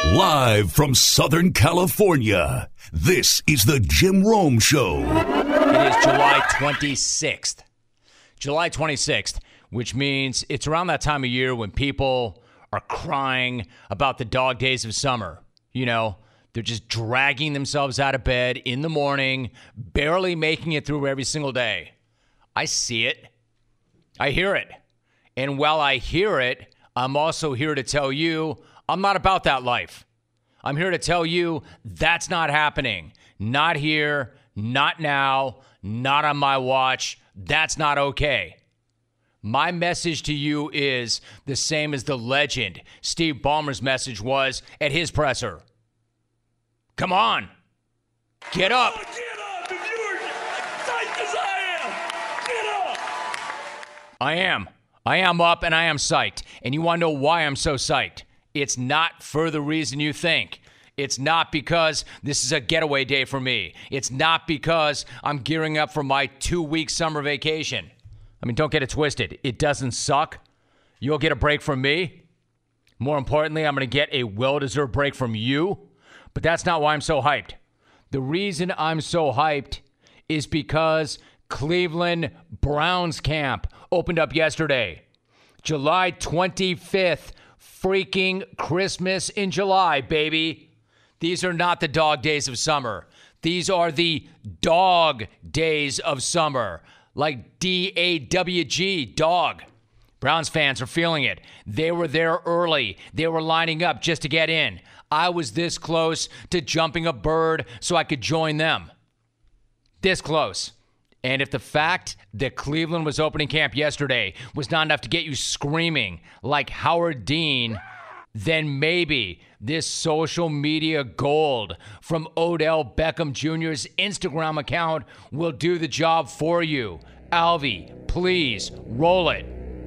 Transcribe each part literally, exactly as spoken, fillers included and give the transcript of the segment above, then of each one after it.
Live from Southern California, this is the Jim Rome Show. It is July twenty-sixth. July twenty-sixth, which means it's around that time of year when people are crying about the dog days of summer. You know, they're just dragging themselves out of bed in the morning, barely making it through every single day. I see it. I hear it. And while I hear it, I'm also here to tell you I'm not about that life. I'm here to tell you that's not happening. Not here, not now, not on my watch. That's not okay. My message to you is the same as the legend Steve Ballmer's message was at his presser. Come on. Get up. Oh, get up. If you're psyched as I am, get up. I am. I am up and I am psyched. And you want to know why I'm so psyched? It's not for the reason you think. It's not because this is a getaway day for me. It's not because I'm gearing up for my two-week summer vacation. I mean, don't get it twisted. It doesn't suck. You'll get a break from me. More importantly, I'm going to get a well-deserved break from you. But that's not why I'm so hyped. The reason I'm so hyped is because Cleveland Browns camp opened up yesterday. July twenty-fifth. Freaking Christmas in July, baby. These are not the dog days of summer. These are the dog days of summer. Like D A W G, dog. Browns fans are feeling it. They were there early. They were lining up just to get in. I was this close to jumping a bird so I could join them. This close. And if the fact that Cleveland was opening camp yesterday was not enough to get you screaming like Howard Dean, then maybe this social media gold from Odell Beckham Junior's Instagram account will do the job for you. Alvy, please roll it.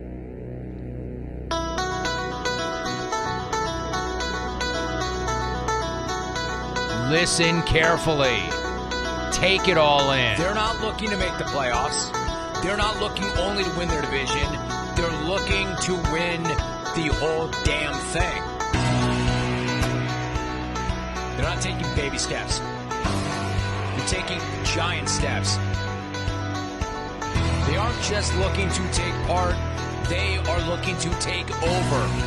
Listen carefully. Take it all in. They're not looking to make the playoffs. They're not looking only to win their division. They're looking to win the whole damn thing. They're not taking baby steps. They're taking giant steps. They aren't just looking to take part. They are looking to take over.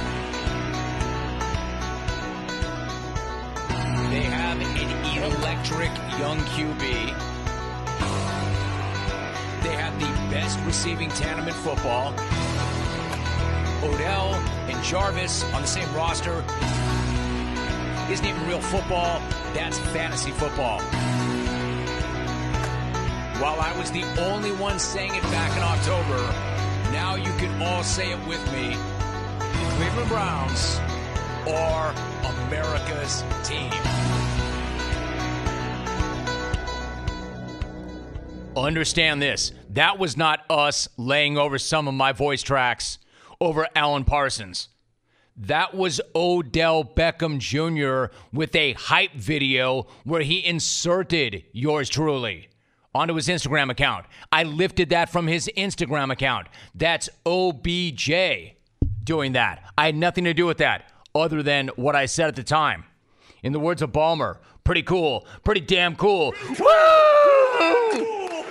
They have an electric young Q B. They have the best receiving tandem in football. Odell and Jarvis on the same roster isn't even real football. That's fantasy football. While I was the only one saying it back in October, now you can all say it with me. The Cleveland Browns are America's team. Understand this. That was not us laying over some of my voice tracks over Alan Parsons. That was Odell Beckham Junior with a hype video where he inserted yours truly onto his Instagram account. I lifted that from his Instagram account. That's O B J doing that. I had nothing to do with that other than what I said at the time. In the words of Ballmer, pretty cool, pretty damn cool. Woo!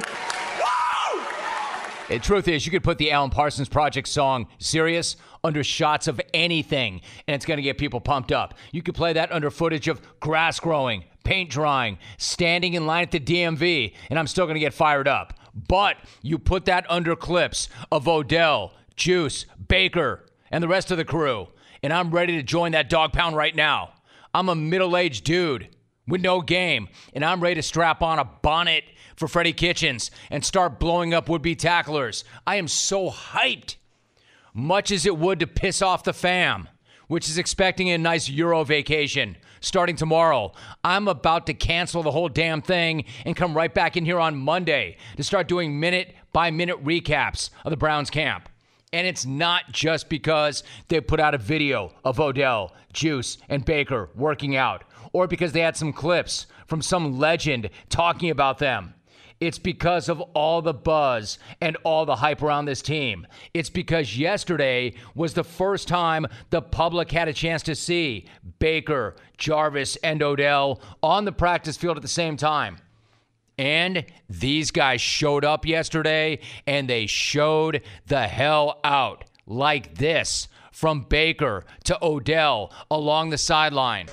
The truth is, you could put the Alan Parsons Project song, Serious, under shots of anything, and it's going to get people pumped up. You could play that under footage of grass growing, paint drying, standing in line at the D M V, and I'm still going to get fired up. But you put that under clips of Odell, Juice, Baker, and the rest of the crew, and I'm ready to join that dog pound right now. I'm a middle-aged dude with no game, and I'm ready to strap on a bonnet for Freddie Kitchens and start blowing up would-be tacklers. I am so hyped, much as it would to piss off the fam, which is expecting a nice Euro vacation starting tomorrow. I'm about to cancel the whole damn thing and come right back in here on Monday to start doing minute-by-minute recaps of the Browns camp. And it's not just because they put out a video of Odell, Juice, and Baker working out, or because they had some clips from some legend talking about them. It's because of all the buzz and all the hype around this team. It's because yesterday was the first time the public had a chance to see Baker, Jarvis, and Odell on the practice field at the same time. And these guys showed up yesterday, and they showed the hell out like this, from Baker to Odell along the sideline.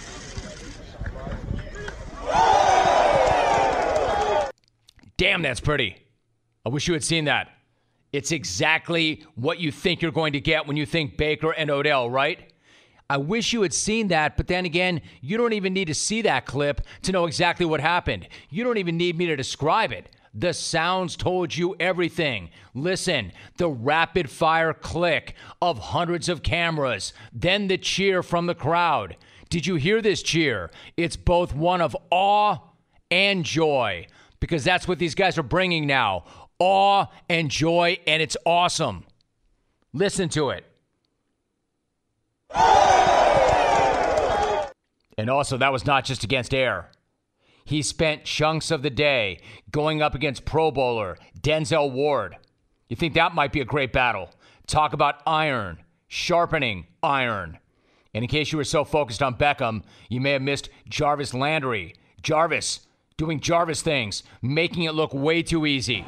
Damn, that's pretty. I wish you had seen that. It's exactly what you think you're going to get when you think Baker and Odell, right? I wish you had seen that, but then again, you don't even need to see that clip to know exactly what happened. You don't even need me to describe it. The sounds told you everything. Listen, the rapid fire click of hundreds of cameras, then the cheer from the crowd. Did you hear this cheer? It's both one of awe and joy, because that's what these guys are bringing now. Awe and joy, and it's awesome. Listen to it. And also, that was not just against air. He spent chunks of the day going up against Pro Bowler Denzel Ward. You think that might be a great battle? Talk about iron, sharpening iron. And in case you were so focused on Beckham, you may have missed Jarvis Landry. Jarvis doing Jarvis things, making it look way too easy.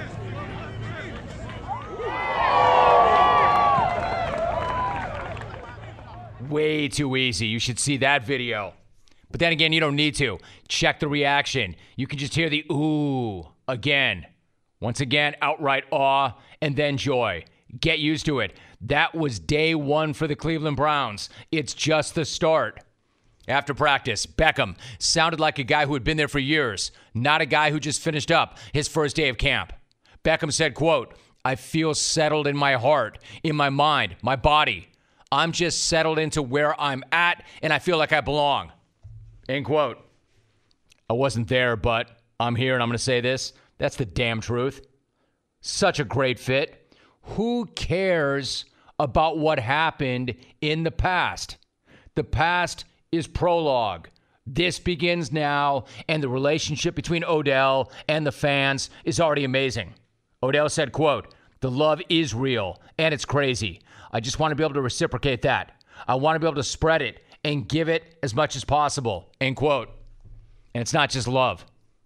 Way too easy. You should see that video. But then again, you don't need to. Check the reaction. You can just hear the ooh again. Once again, outright awe and then joy. Get used to it. That was day one for the Cleveland Browns. It's just the start. After practice, Beckham sounded like a guy who had been there for years, not a guy who just finished up his first day of camp. Beckham said, quote, "I feel settled in my heart, in my mind, my body. I'm just settled into where I'm at, and I feel like I belong." End quote. I wasn't there, but I'm here, and I'm going to say this. That's the damn truth. Such a great fit. Who cares about what happened in the past? The past is prologue. This begins now, and the relationship between Odell and the fans is already amazing. Odell said, quote, "The love is real, and it's crazy. I just want to be able to reciprocate that. I want to be able to spread it and give it as much as possible," end quote. And it's not just love.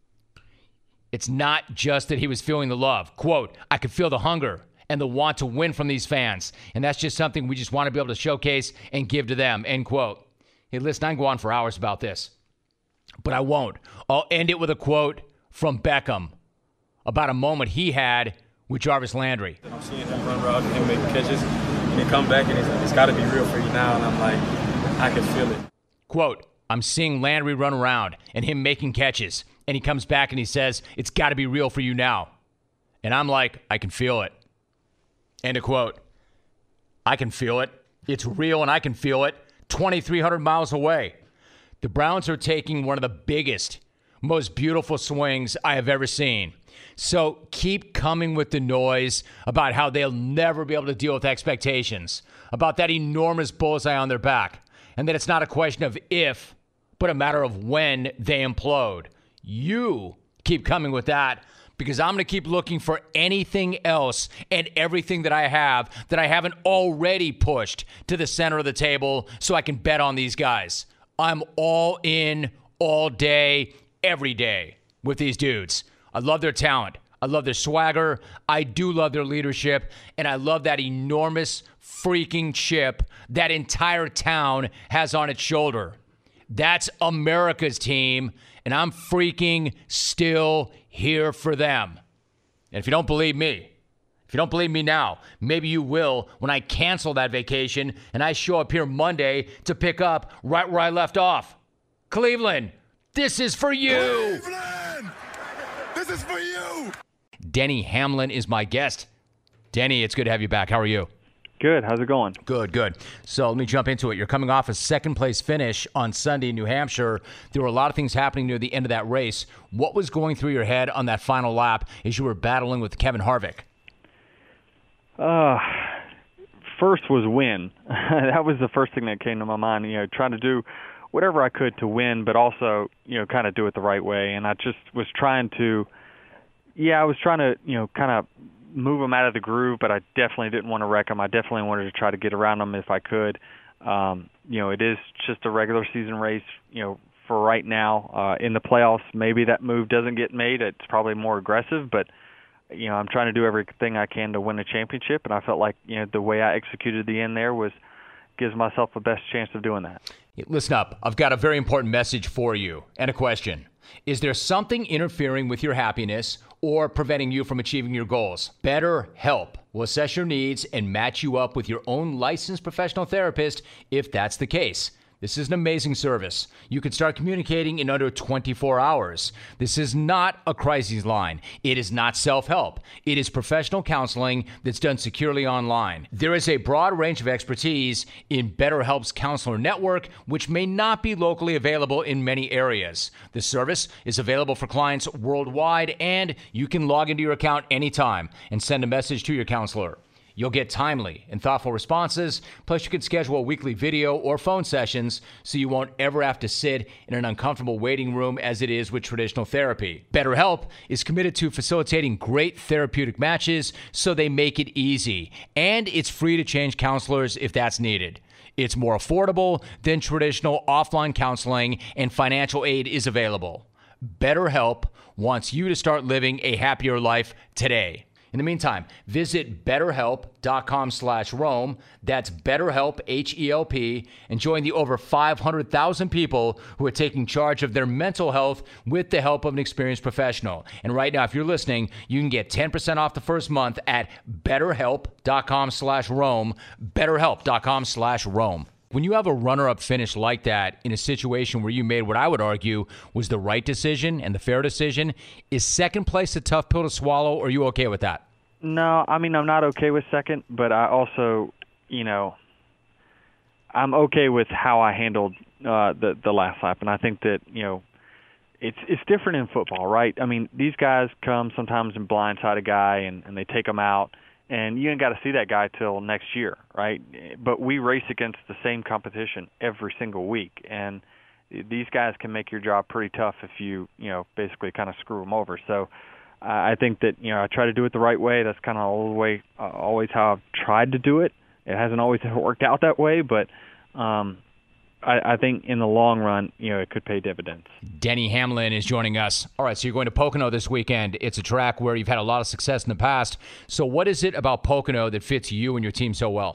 It's not just that he was feeling the love. Quote, "I could feel the hunger and the want to win from these fans, and that's just something we just want to be able to showcase and give to them," end quote. Hey, listen, I can go on for hours about this, but I won't. I'll end it with a quote from Beckham about a moment he had with Jarvis Landry. I'm seeing him run routes and him make catches, and he come back, and it's, it's got to be real for you now, and I'm like, I can feel it. Quote, "I'm seeing Landry run around and him making catches, and he comes back and he says, it's got to be real for you now." And I'm like, I can feel it. End of quote. I can feel it. It's real, and I can feel it. twenty-three hundred miles away. The Browns are taking one of the biggest, most beautiful swings I have ever seen. So keep coming with the noise about how they'll never be able to deal with expectations, about that enormous bullseye on their back, and that it's not a question of if, but a matter of when they implode. You keep coming with that, because I'm going to keep looking for anything else and everything that I have that I haven't already pushed to the center of the table so I can bet on these guys. I'm all in all day, every day with these dudes. I love their talent. I love their swagger. I do love their leadership. And I love that enormous freaking chip that entire town has on its shoulder. That's America's team, and I'm freaking still here for them. And if you don't believe me, if you don't believe me now, maybe you will when I cancel that vacation and I show up here Monday to pick up right where I left off. Cleveland, this is for you. Cleveland, this is for you. Denny Hamlin is my guest. Denny, it's good to have you back. How are you? Good. How's it going? Good, good. So let me jump into it. You're coming off a second-place finish on Sunday in New Hampshire. There were a lot of things happening near the end of that race. What was going through your head on that final lap as you were battling with Kevin Harvick? Uh, first was win. That was the first thing that came to my mind. You know, trying to do whatever I could to win, but also, you know, kind of do it the right way. And I just was trying to Yeah, I was trying to, you know, kind of move them out of the groove, but I definitely didn't want to wreck them. I definitely wanted to try to get around them if I could. Um, you know, it is just a regular season race, you know, for right now. Uh, in the playoffs, maybe that move doesn't get made. It's probably more aggressive, but, you know, I'm trying to do everything I can to win a championship, and I felt like, you know, the way I executed the end there was gives myself the best chance of doing that. Listen up. I've got a very important message for you and a question. Is there something interfering with your happiness or preventing you from achieving your goals? BetterHelp will assess your needs and match you up with your own licensed professional therapist if that's the case. This is an amazing service. You can start communicating in under twenty-four hours. This is not a crisis line. It is not self-help. It is professional counseling that's done securely online. There is a broad range of expertise in BetterHelp's counselor network, which may not be locally available in many areas. The service is available for clients worldwide, and you can log into your account anytime and send a message to your counselor. You'll get timely and thoughtful responses, plus you can schedule weekly video or phone sessions so you won't ever have to sit in an uncomfortable waiting room as it is with traditional therapy. BetterHelp is committed to facilitating great therapeutic matches so they make it easy, and it's free to change counselors if that's needed. It's more affordable than traditional offline counseling, and financial aid is available. BetterHelp wants you to start living a happier life today. In the meantime, visit betterhelp.com slash Rome. That's BetterHelp, H E L P, and join the over five hundred thousand people who are taking charge of their mental health with the help of an experienced professional. And right now, if you're listening, you can get ten percent off the first month at betterhelp.com slash Rome, betterhelp.com slash Rome. When you have a runner-up finish like that in a situation where you made what I would argue was the right decision and the fair decision, is second place a tough pill to swallow, or are you okay with that? No, I mean, I'm not okay with second, but I also, you know, I'm okay with how I handled uh, the the last lap, and I think that, you know, it's it's different in football, right? I mean, these guys come sometimes and blindside a guy, and, and they take him out. And you ain't got to see that guy till next year, right? But we race against the same competition every single week, and these guys can make your job pretty tough if you, you know, basically kind of screw them over. So uh, I think that, you know, I try to do it the right way. That's kind of all the way, uh, always how I've tried to do it. It hasn't always worked out that way, but um, I, I think in the long run, you know, it could pay dividends. Denny Hamlin is joining us. All right, so you're going to Pocono this weekend. It's a track where you've had a lot of success in the past. So what is it about Pocono that fits you and your team so well?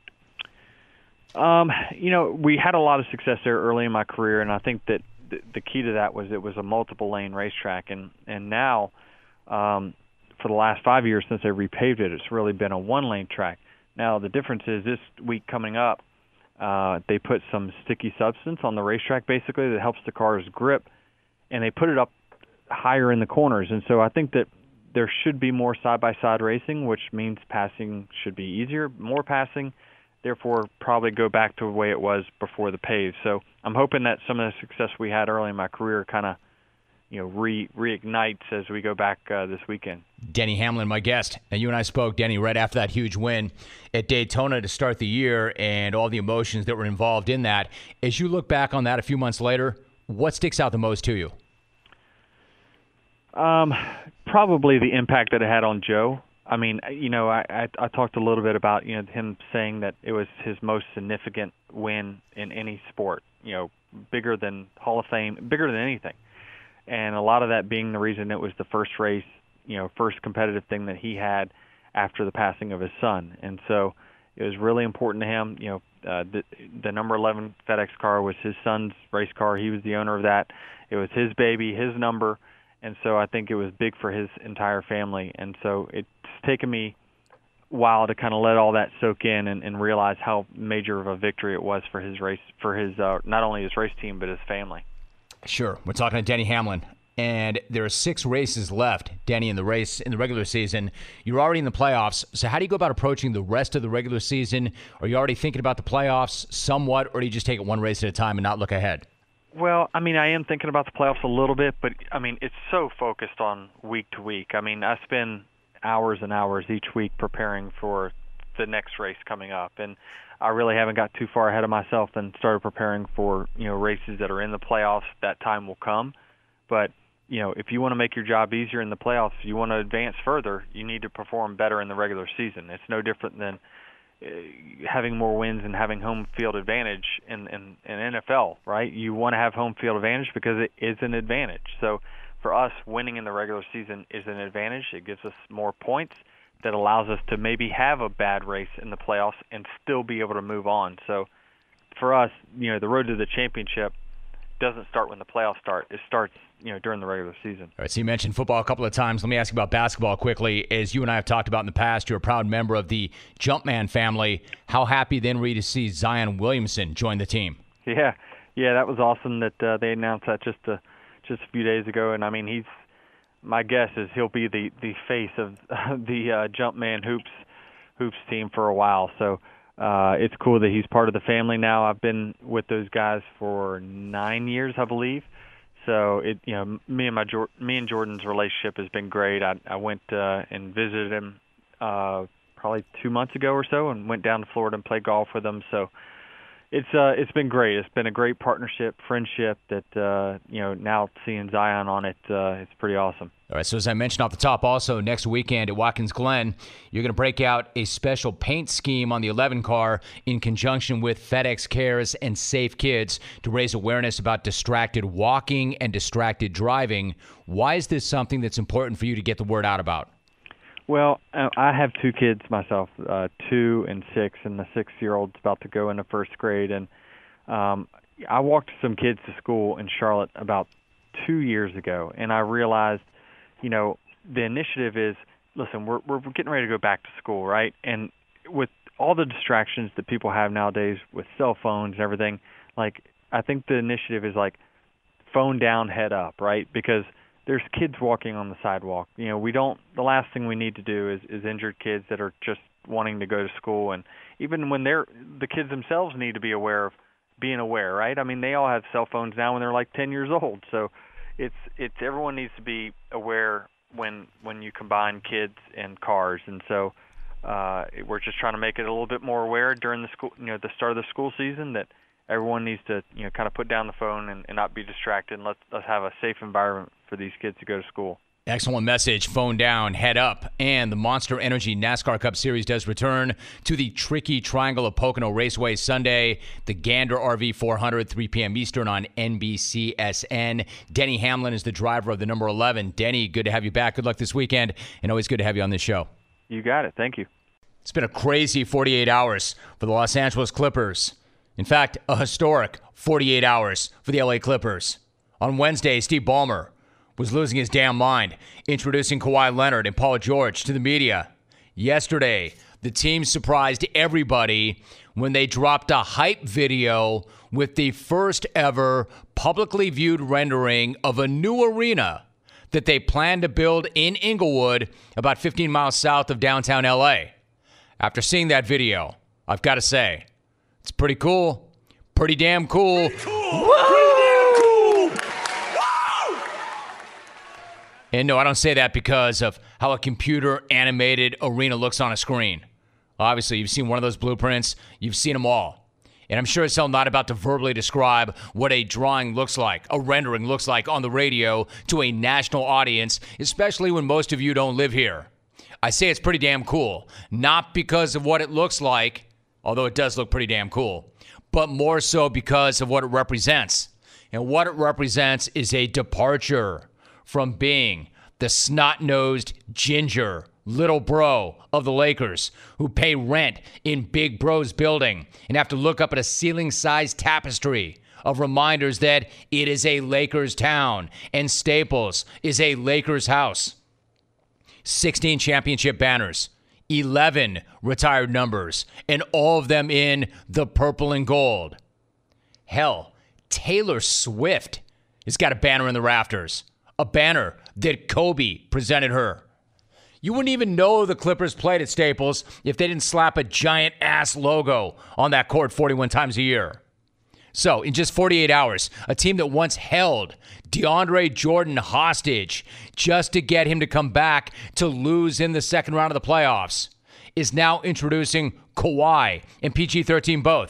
Um, you know, we had a lot of success there early in my career, and I think that the, the key to that was it was a multiple-lane racetrack. And, and now, um, for the last five years since they repaved it, it's really been a one-lane track. Now, the difference is this week coming up, Uh, they put some sticky substance on the racetrack, basically, that helps the car's grip, and they put it up higher in the corners. And so I think that there should be more side-by-side racing, which means passing should be easier, more passing, therefore probably go back to the way it was before the pave. So I'm hoping that some of the success we had early in my career kind of, you know, re reignites as we go back uh, this weekend. Denny Hamlin, my guest. Now, you and I spoke, Denny, right after that huge win at Daytona to start the year and all the emotions that were involved in that. As you look back on that a few months later, what sticks out the most to you? Um, probably the impact that it had on Joe. I mean, you know, I, I, I talked a little bit about, you know, him saying that it was his most significant win in any sport, you know, bigger than Hall of Fame, bigger than anything. And a lot of that being the reason it was the first race, you know, first competitive thing that he had after the passing of his son. And so it was really important to him. You know, uh, the, the number eleven FedEx car was his son's race car. He was the owner of that. It was his baby, his number. And so I think it was big for his entire family. And so it's taken me a while to kind of let all that soak in and, and realize how major of a victory it was for his race, for his uh, not only his race team, but his family. Sure. We're talking to Denny Hamlin, and there are six races left, Denny, in the race in the regular season. You're already in the playoffs, so how do you go about approaching the rest of the regular season? Are you already thinking about the playoffs somewhat, or do you just take it one race at a time and not look ahead? Well, I mean, I am thinking about the playoffs a little bit, but, I mean, it's so focused on week to week. I mean, I spend hours and hours each week preparing for the next race coming up, and I really haven't got too far ahead of myself and started preparing for, you know, races that are in the playoffs. That time will come. But you know, if you want to make your job easier in the playoffs, you want to advance further, you need to perform better in the regular season. It's no different than uh, having more wins and having home field advantage in, in, in N F L, right? You want to have home field advantage because it is an advantage. So for us, winning in the regular season is an advantage. It gives us more points that allows us to maybe have a bad race in the playoffs and still be able to move on. So for us, you know, the road to the championship doesn't start when the playoffs start. It starts, you know, during the regular season. All right, so you mentioned football a couple of times. Let me ask you about basketball quickly. As you and I have talked about in the past, you're a proud member of the Jumpman family. How happy then were you to see Zion Williamson join the team? Yeah, yeah, that was awesome that uh, they announced that just a, just a few days ago. And, I mean, he's my guess is he'll be the, the face of the uh, Jumpman Hoops Hoops team for a while. So uh, it's cool that he's part of the family now. I've been with those guys for nine years, I believe. So it, you know, me and my me and Jordan's relationship has been great. I, I went uh, and visited him uh, probably two months ago or so, and went down to Florida and played golf with him. So it's uh, it's been great. It's been a great partnership, friendship. That uh, you know, now seeing Zion on it, uh, it's pretty awesome. All right, so as I mentioned off the top, also next weekend at Watkins Glen, you're going to break out a special paint scheme on the eleven car in conjunction with FedEx Cares and Safe Kids to raise awareness about distracted walking and distracted driving. Why is this something that's important for you to get the word out about? Well, I have two kids myself, uh, two and six, and the six-year-old's about to go into first grade. And um, I walked some kids to school in Charlotte about two years ago, and I realized, you know, the initiative is, listen, we're we're getting ready to go back to school, right? And with all the distractions that people have nowadays with cell phones and everything, like, I think the initiative is like phone down, head up, right? Because there's kids walking on the sidewalk. You know, we don't, the last thing we need to do is, is injured kids that are just wanting to go to school. And even when they're, the kids themselves need to be aware of being aware, right? I mean, they all have cell phones now when they're like ten years old. So it's, it's, everyone needs to be aware when, when you combine kids and cars. And so uh, we're just trying to make it a little bit more aware during the school, you know, the start of the school season, that everyone needs to, you know, kind of put down the phone and, and not be distracted, and let's, let's have a safe environment for these kids to go to school. Excellent message. Phone down, head up. And the Monster Energy NASCAR Cup Series does return to the tricky Triangle of Pocono Raceway Sunday. The Gander R V four hundred, three p.m. Eastern on N B C S N. Denny Hamlin is the driver of the number eleven. Denny, good to have you back. Good luck this weekend, and always good to have you on this show. You got it. Thank you. It's been a crazy forty-eight hours for the Los Angeles Clippers. In fact, a historic forty-eight hours for the L A Clippers. On Wednesday, Steve Ballmer was losing his damn mind, introducing Kawhi Leonard and Paul George to the media. Yesterday, the team surprised everybody when they dropped a hype video with the first ever publicly viewed rendering of a new arena that they plan to build in Inglewood, about fifteen miles south of downtown L A. After seeing that video, I've got to say, it's pretty cool. Pretty damn cool. Pretty cool. Pretty damn cool. Woo! And no, I don't say that because of how a computer-animated arena looks on a screen. Obviously, you've seen one of those blueprints. You've seen them all. And I'm sure as hell not about to verbally describe what a drawing looks like, a rendering looks like on the radio to a national audience, especially when most of you don't live here. I say it's pretty damn cool, not because of what it looks like, although it does look pretty damn cool, but more so because of what it represents. And what it represents is a departure from being the snot-nosed ginger little bro of the Lakers who pay rent in Big Bro's building and have to look up at a ceiling-sized tapestry of reminders that it is a Lakers town and Staples is a Lakers house. sixteen championship banners, eleven retired numbers, and all of them in the purple and gold. Hell, Taylor Swift has got a banner in the rafters, a banner that Kobe presented her. You wouldn't even know the Clippers played at Staples if they didn't slap a giant-ass logo on that court forty-one times a year. So, in just forty-eight hours, a team that once held DeAndre Jordan hostage just to get him to come back to lose in the second round of the playoffs is now introducing Kawhi and P G thirteen both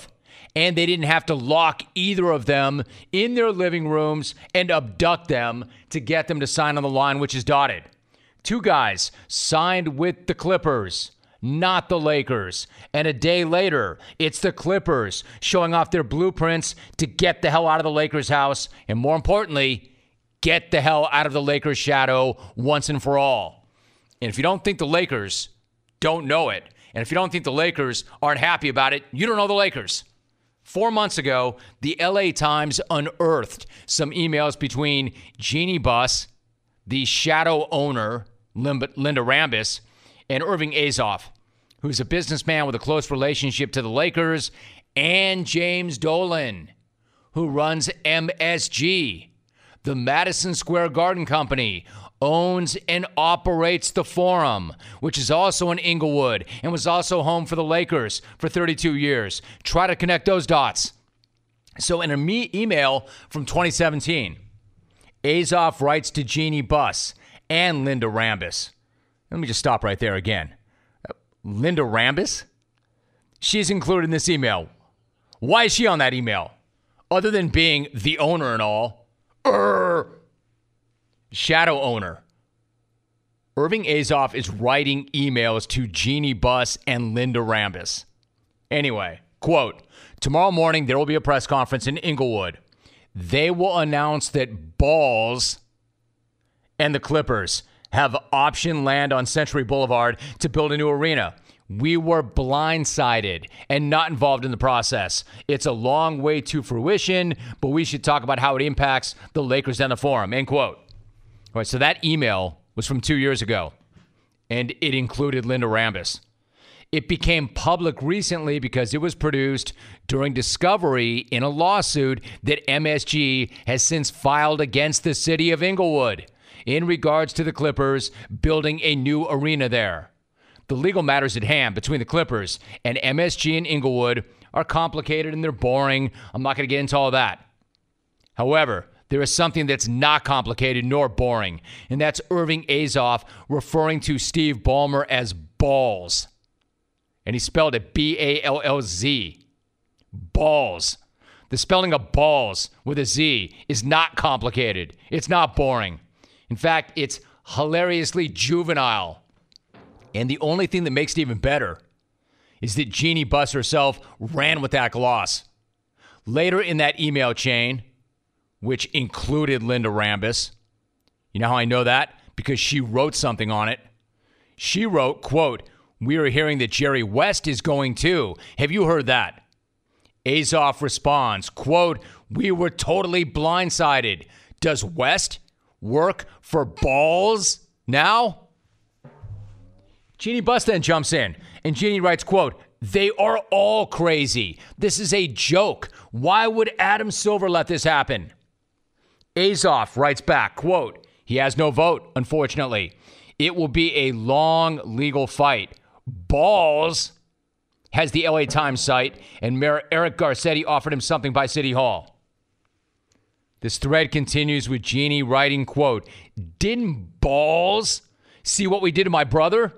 and they didn't have to lock either of them in their living rooms and abduct them to get them to sign on the line, which is dotted. Two guys signed with the Clippers, not the Lakers. And a day later, it's the Clippers showing off their blueprints to get the hell out of the Lakers' house, and more importantly, get the hell out of the Lakers' shadow once and for all. And if you don't think the Lakers don't know it, and if you don't think the Lakers aren't happy about it, you don't know the Lakers. Four months ago, the L A Times unearthed some emails between Jeanie Buss, the shadow owner, Linda Rambis, and Irving Azoff, who's a businessman with a close relationship to the Lakers, and James Dolan, who runs M S G, the Madison Square Garden Company, owns and operates the Forum, which is also in Inglewood and was also home for the Lakers for thirty-two years. Try to connect those dots. So in an me- email from twenty seventeen, Azoff writes to Jeanie Buss and Linda Rambis. Let me just stop right there again. Uh, Linda Rambis? She's included in this email. Why is she on that email? Other than being the owner and all. Urgh. Shadow owner. Irving Azoff is writing emails to Jeanie Buss and Linda Rambis. Anyway, quote, tomorrow morning there will be a press conference in Inglewood. They will announce that Balls and the Clippers have option land on Century Boulevard to build a new arena. We were blindsided and not involved in the process. It's a long way to fruition, but we should talk about how it impacts the Lakers and the Forum, end quote. All right, so that email was from two years ago, and it included Linda Rambis. It became public recently because it was produced during discovery in a lawsuit that M S G has since filed against the city of Inglewood in regards to the Clippers building a new arena there. The legal matters at hand between the Clippers and M S G in Inglewood are complicated and they're boring. I'm not going to get into all that. However, there is something that's not complicated nor boring, and that's Irving Azoff referring to Steve Ballmer as Balls. And he spelled it B A L L Z. Balls. The spelling of balls with a Z is not complicated. It's not boring. In fact, it's hilariously juvenile. And the only thing that makes it even better is that Jeanie Buss herself ran with that gloss. Later in that email chain, which included Linda Rambis, you know how I know that? Because she wrote something on it. She wrote, quote, we are hearing that Jerry West is going too. Have you heard that? Azoff responds, quote, we were totally blindsided. Does West work for Balls now? Jeanie Buss then jumps in, and Jeanie writes, quote, they are all crazy. This is a joke. Why would Adam Silver let this happen? Azoff writes back, quote, he has no vote, unfortunately. It will be a long legal fight. Balls has the L A Times site, and Mayor Eric Garcetti offered him something by City Hall. This thread continues with Jeanie writing, quote, didn't Balls see what we did to my brother?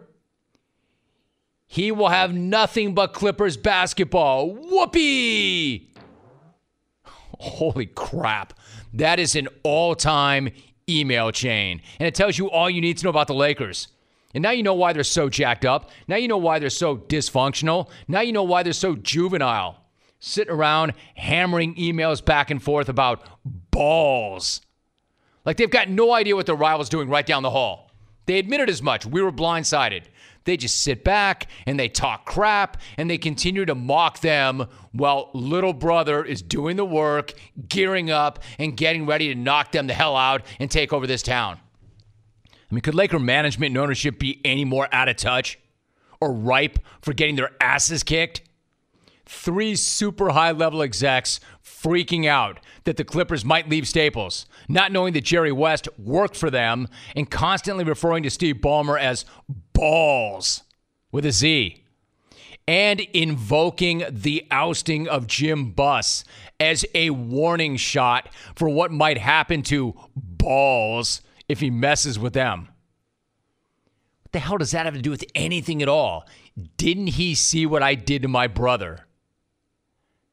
He will have nothing but Clippers basketball. Whoopee! Holy crap. That is an all-time email chain. And it tells you all you need to know about the Lakers. And now you know why they're so jacked up. Now you know why they're so dysfunctional. Now you know why they're so juvenile. Sitting around hammering emails back and forth about balls. Like they've got no idea what their rival's doing right down the hall. They admitted as much. We were blindsided. They just sit back and they talk crap and they continue to mock them while little brother is doing the work, gearing up, and getting ready to knock them the hell out and take over this town. I mean, could Laker management and ownership be any more out of touch or ripe for getting their asses kicked? Three super high-level execs freaking out that the Clippers might leave Staples, not knowing that Jerry West worked for them, and constantly referring to Steve Ballmer as Balls with a Z, and invoking the ousting of Jim Buss as a warning shot for what might happen to Balls if he messes with them. What the hell does that have to do with anything at all? Didn't he see what I did to my brother?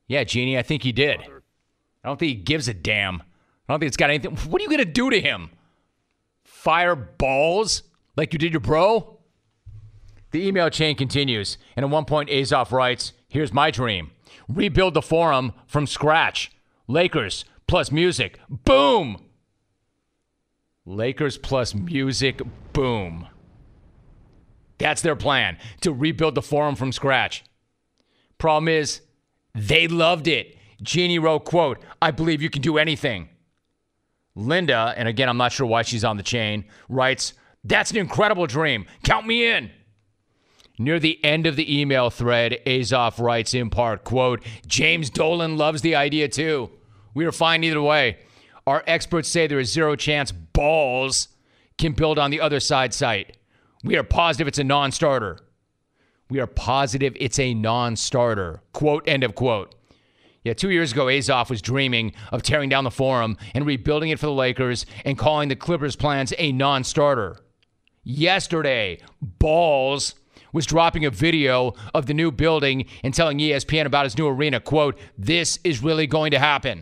Yeah, Jeannie, I think he did. I don't think he gives a damn. I don't think it's got anything. What are you going to do to him? Fire balls like you did your bro? The email chain continues, and at one point, Azoff writes, here's my dream. Rebuild the Forum from scratch. Lakers plus music. Boom! Lakers plus music. Boom. That's their plan, to rebuild the Forum from scratch. Problem is, they loved it. Jeannie wrote, quote, I believe you can do anything. Linda, and again, I'm not sure why she's on the chain, writes, that's an incredible dream. Count me in. Near the end of the email thread, Azoff writes in part, quote, James Dolan loves the idea too. We are fine either way. Our experts say there is zero chance balls can build on the other side site. We are positive it's a non-starter. We are positive it's a non-starter. Quote, end of quote. Yeah, two years ago, Azoff was dreaming of tearing down the Forum and rebuilding it for the Lakers and calling the Clippers' plans a non-starter. Yesterday, Balls was dropping a video of the new building and telling E S P N about his new arena, quote, this is really going to happen.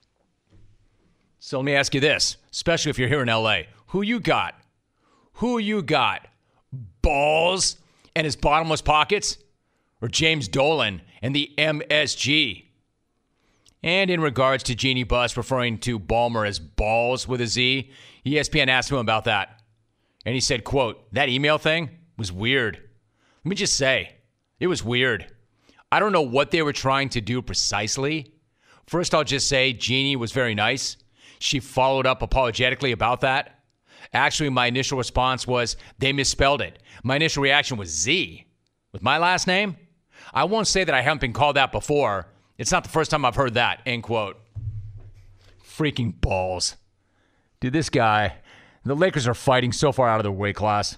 So let me ask you this, especially if you're here in L A. Who you got? Who you got? Balls and his bottomless pockets? Or James Dolan and the M S G? And in regards to Jeannie Buss referring to Ballmer as balls with a Z, E S P N asked him about that. And he said, quote, that email thing was weird. Let me just say, it was weird. I don't know what they were trying to do precisely. First, I'll just say Jeannie was very nice. She followed up apologetically about that. Actually, my initial response was they misspelled it. My initial reaction was Z. With my last name? I won't say that I haven't been called that before. It's not the first time I've heard that, end quote. Freaking balls. Dude, this guy, the Lakers are fighting so far out of their weight class.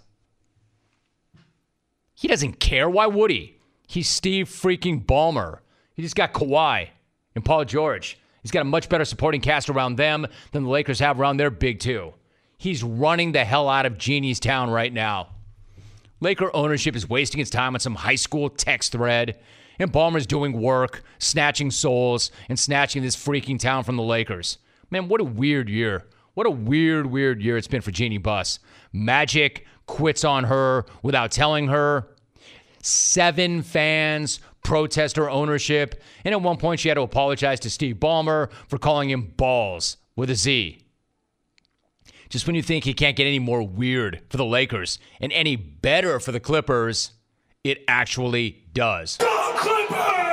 He doesn't care. Why would he? He's Steve freaking Ballmer. He just got Kawhi and Paul George. He's got a much better supporting cast around them than the Lakers have around their big two. He's running the hell out of Jeannie's town right now. Laker ownership is wasting its time on some high school text thread, and Ballmer's doing work, snatching souls, and snatching this freaking town from the Lakers. Man, what a weird year. What a weird, weird year it's been for Jeannie Buss. Magic quits on her without telling her. Seven fans protest her ownership. And at one point, she had to apologize to Steve Ballmer for calling him balls with a Z. Just when you think he can't get any more weird for the Lakers and any better for the Clippers, it actually does. Go Clippers!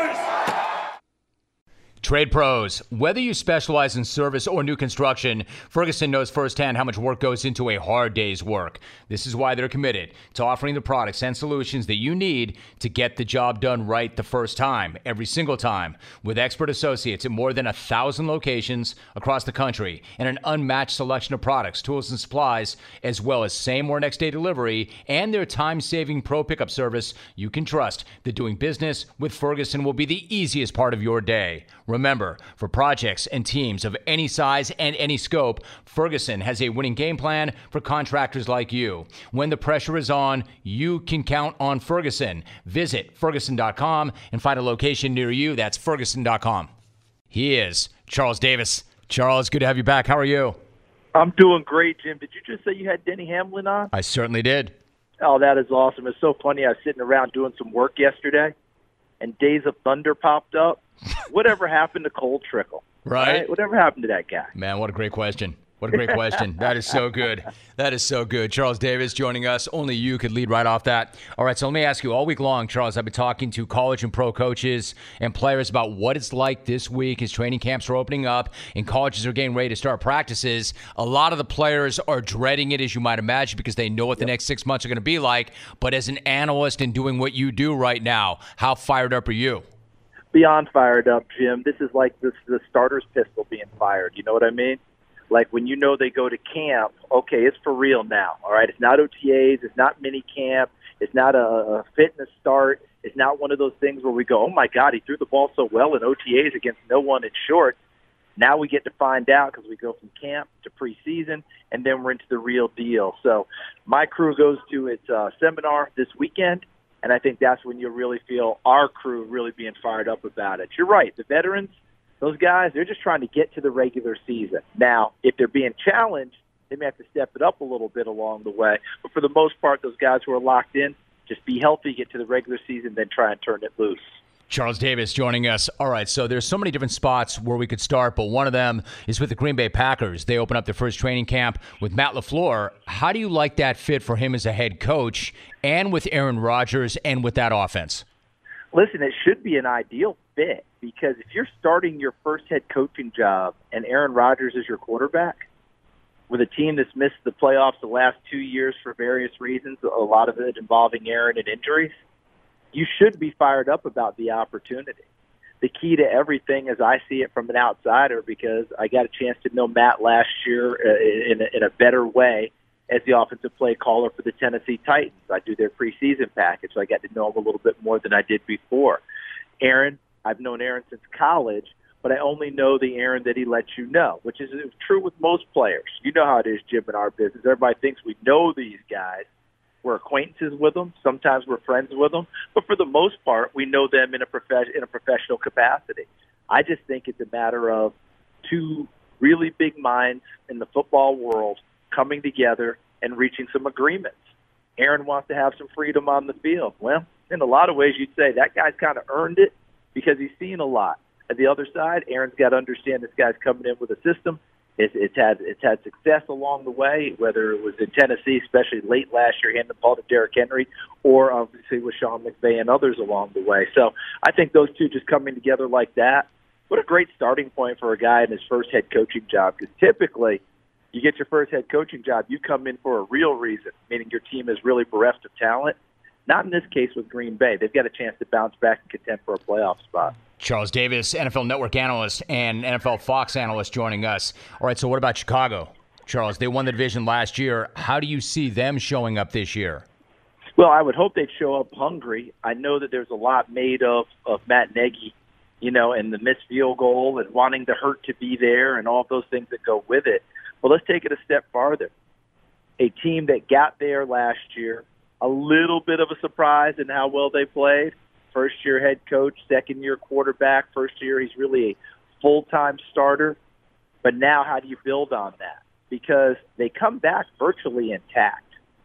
Trade pros. Whether you specialize in service or new construction, Ferguson knows firsthand how much work goes into a hard day's work. This is why they're committed to offering the products and solutions that you need to get the job done right the first time, every single time. With expert associates at more than a thousand locations across the country and an unmatched selection of products, tools, and supplies, as well as same or next day delivery and their time-saving pro pickup service, you can trust that doing business with Ferguson will be the easiest part of your day. Remember, for projects and teams of any size and any scope, Ferguson has a winning game plan for contractors like you. When the pressure is on, you can count on Ferguson. Visit Ferguson dot com and find a location near you. That's Ferguson dot com. He is Charles Davis. Charles, good to have you back. How are you? I'm doing great, Jim. Did you just say you had Denny Hamlin on? I certainly did. Oh, that is awesome. It's so funny. I was sitting around doing some work yesterday, and Days of Thunder popped up. Whatever happened to Cole Trickle? Right. right? Whatever happened to that guy? Man, what a great question. What a great question. That is so good. That is so good. Charles Davis joining us. Only you could lead right off that. All right, so let me ask you, all week long, Charles, I've been talking to college and pro coaches and players about what it's like this week as training camps are opening up and colleges are getting ready to start practices. A lot of the players are dreading it, as you might imagine, because they know what the next six months are going to be like. But as an analyst and doing what you do right now, how fired up are you? Beyond fired up, Jim. This is like this, the starter's pistol being fired. You know what I mean? Like when you know they go to camp, okay, it's for real now, all right? It's not O T As. It's not mini camp. It's not a, a fitness start. It's not one of those things where we go, oh, my God, he threw the ball so well in O T As against no one at short. Now we get to find out because we go from camp to preseason, and then we're into the real deal. So my crew goes to its uh, seminar this weekend, And I think that's when you really feel our crew really being fired up about it. You're right. The veterans, those guys, they're just trying to get to the regular season. Now, if they're being challenged, they may have to step it up a little bit along the way. But for the most part, those guys who are locked in, just be healthy, get to the regular season, then try and turn it loose. Charles Davis joining us. All right, so there's so many different spots where we could start, but one of them is with the Green Bay Packers. They open up their first training camp with Matt LaFleur. How do you like that fit for him as a head coach and with Aaron Rodgers and with that offense? Listen, it should be an ideal fit because if you're starting your first head coaching job and Aaron Rodgers is your quarterback, with a team that's missed the playoffs the last two years for various reasons, a lot of it involving Aaron and injuries, you should be fired up about the opportunity. The key to everything, as I see it from an outsider, because I got a chance to know Matt last year in a, in a better way as the offensive play caller for the Tennessee Titans. I do their preseason package, so I got to know him a little bit more than I did before. Aaron, I've known Aaron since college, but I only know the Aaron that he lets you know, which is true with most players. You know how it is, Jim, in our business. Everybody thinks we know these guys. We're acquaintances with them. Sometimes we're friends with them. But for the most part, we know them in a, prof- in a professional capacity. I just think it's a matter of two really big minds in the football world coming together and reaching some agreements. Aaron wants to have some freedom on the field. Well, in a lot of ways, you'd say that guy's kind of earned it because he's seen a lot. At the other side, Aaron's got to understand this guy's coming in with a system. It's, it's had it's had success along the way, whether it was in Tennessee, especially late last year, handing the ball to Derrick Henry, or obviously with Sean McVay and others along the way. So I think those two just coming together like that, what a great starting point for a guy in his first head coaching job, because typically you get your first head coaching job, you come in for a real reason, meaning your team is really bereft of talent. Not in this case with Green Bay. They've got a chance to bounce back and contend for a playoff spot. Charles Davis, N F L Network analyst and N F L Fox analyst joining us. All right, so what about Chicago? Charles, they won the division last year. How do you see them showing up this year? Well, I would hope they'd show up hungry. I know that there's a lot made of, of Matt Nagy, you know, and the missed field goal and wanting the hurt to be there and all of those things that go with it. But let's take it a step farther. A team that got there last year, a little bit of a surprise in how well they played. First-year head coach, second-year quarterback. First year, he's really a full-time starter. But now how do you build on that? Because they come back virtually intact.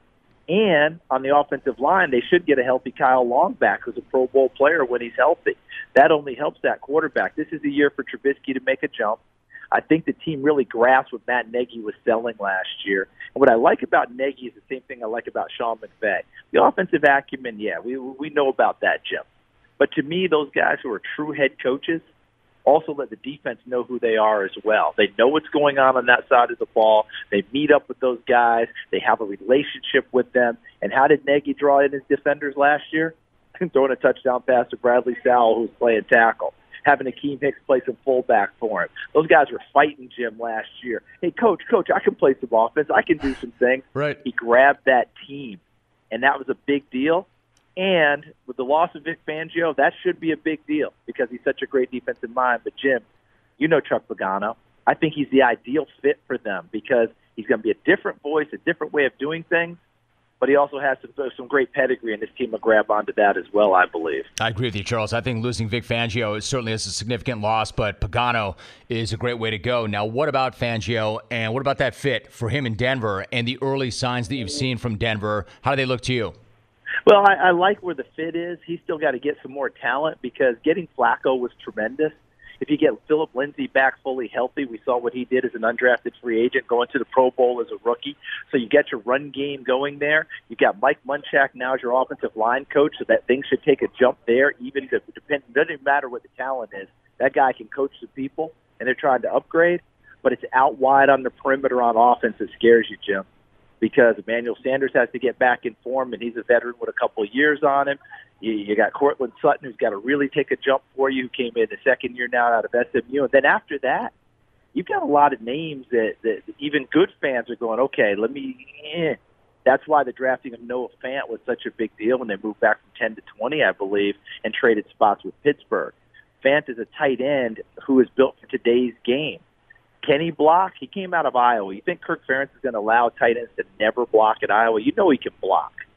And on the offensive line, they should get a healthy Kyle Long back, who's a Pro Bowl player when he's healthy. That only helps that quarterback. This is the year for Trubisky to make a jump. I think the team really grasped what Matt Nagy was selling last year. And what I like about Nagy is the same thing I like about Sean McVay. The offensive acumen, yeah, we we know about that, Jim. But to me, those guys who are true head coaches also let the defense know who they are as well. They know what's going on on that side of the ball. They meet up with those guys. They have a relationship with them. And how did Nagy draw in his defenders last year? Throwing a touchdown pass to Bradley Sowell, who's playing tackle. Having Akeem Hicks play some fullback for him. Those guys were fighting Jim last year. Hey, coach, coach, I can play some offense. I can do some things. Right. He grabbed that team, and that was a big deal. And with the loss of Vic Fangio, that should be a big deal because he's such a great defensive mind. But, Jim, you know Chuck Pagano. I think he's the ideal fit for them because he's going to be a different voice, a different way of doing things. But he also has some, some great pedigree, and this team will grab onto that as well, I believe. I agree with you, Charles. I think losing Vic Fangio is certainly is a significant loss, but Pagano is a great way to go. Now, what about Fangio, and what about that fit for him in Denver and the early signs that you've seen from Denver? How do they look to you? Well, I, I like where the fit is. He's still got to get some more talent because getting Flacco was tremendous. If you get Philip Lindsay back fully healthy, we saw what he did as an undrafted free agent going to the Pro Bowl as a rookie. So you get your run game going there. You got Mike Munchak now as your offensive line coach, so that things should take a jump there. Even to depend, it doesn't matter what the talent is. That guy can coach the people, and they're trying to upgrade. But it's out wide on the perimeter on offense that scares you, Jim, because Emmanuel Sanders has to get back in form, and he's a veteran with a couple of years on him. You, you got Cortland Sutton, who's got to really take a jump for you, who came in the second year now out of S M U. And then after that, you've got a lot of names that, that even good fans are going, okay, let me eh. That's why the drafting of Noah Fant was such a big deal when they moved back from ten to twenty, I believe, and traded spots with Pittsburgh. Fant is a tight end who is built for today's game. Can he block? He came out of Iowa. You think Kirk Ferentz is going to allow tight ends to never block at Iowa? You know he can block.